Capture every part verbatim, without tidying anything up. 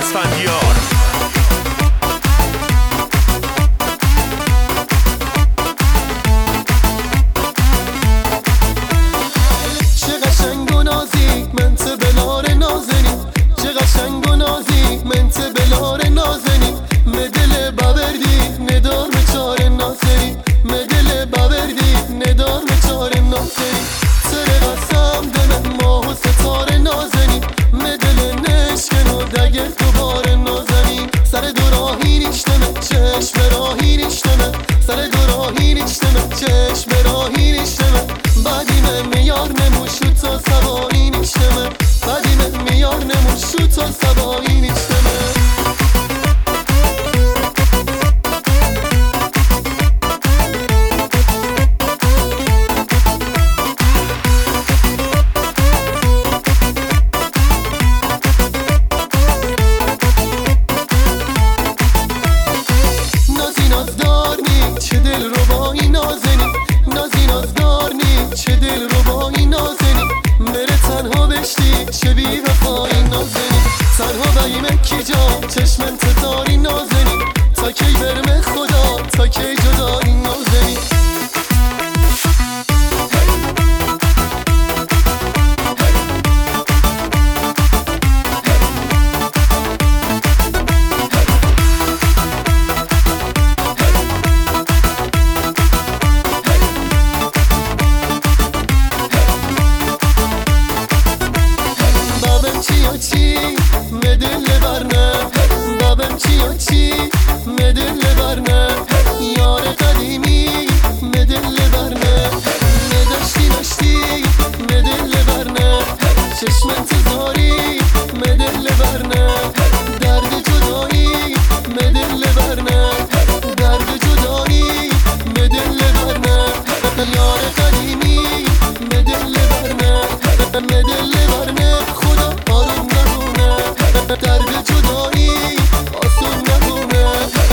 اسفندیار. چه قشنگ و نازی منت بلار نازنی، چه قشنگ و نازی منت بلار نازنی، مدل بابردی ندار مچار نازنی، مدل بابردی ندار مچار نازنی، سر قسم دم ماه و ستاره نازنی، مدل نشکن و دگر دوباره نازنی، سر دو راهی نیشتمه چشم راهی نیشتمه، سر دو راهی نیشتمه چشم راهی نیشتمه، بعدی من میار نموشو تا سوایی نیشتمه، بعدی من میار نموشو تا سوایی نیشتمه. نازی نازدار نی چه دل ربایی نازنی، نازی نازدار نی چه دل ربایی نازنی، مره تنها بشتی چه بی وفایی نازنی، تنها بایمه کی جا چشم انتظاری نازنی، تا کی برمه خدا تا کی جدایی نازنی. چی و چی مدل برنه، بابم چی و چی مدل برنه، یار قدیمی مدل برنه، نداشتی نشتی مدل برنه، چشم انتظاری مدل برنه، درد جدایی مدل برنه، درد جدایی مدل برنه، یار قدیمی مدل برنه، مدل برنه، خدا آروم نمونه، درد جدایی آسون نمونه.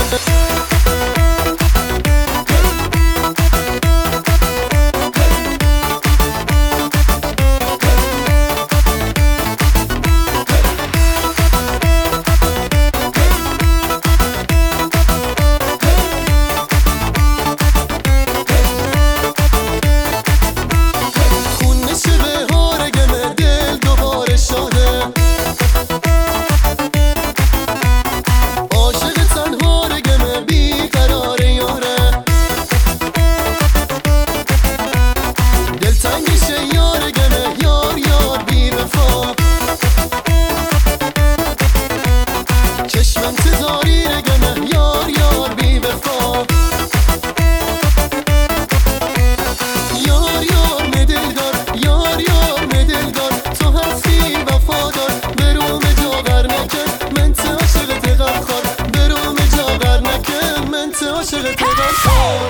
چشم انتظاری رگمه یار یار بی وفا، یار یار مدلدار، یار یار مدلدار، تو هستی وفادار، بروم جاور نکن من ته عاشق تغم خار، بروم جاور نکن من ته عاشق تغم خار.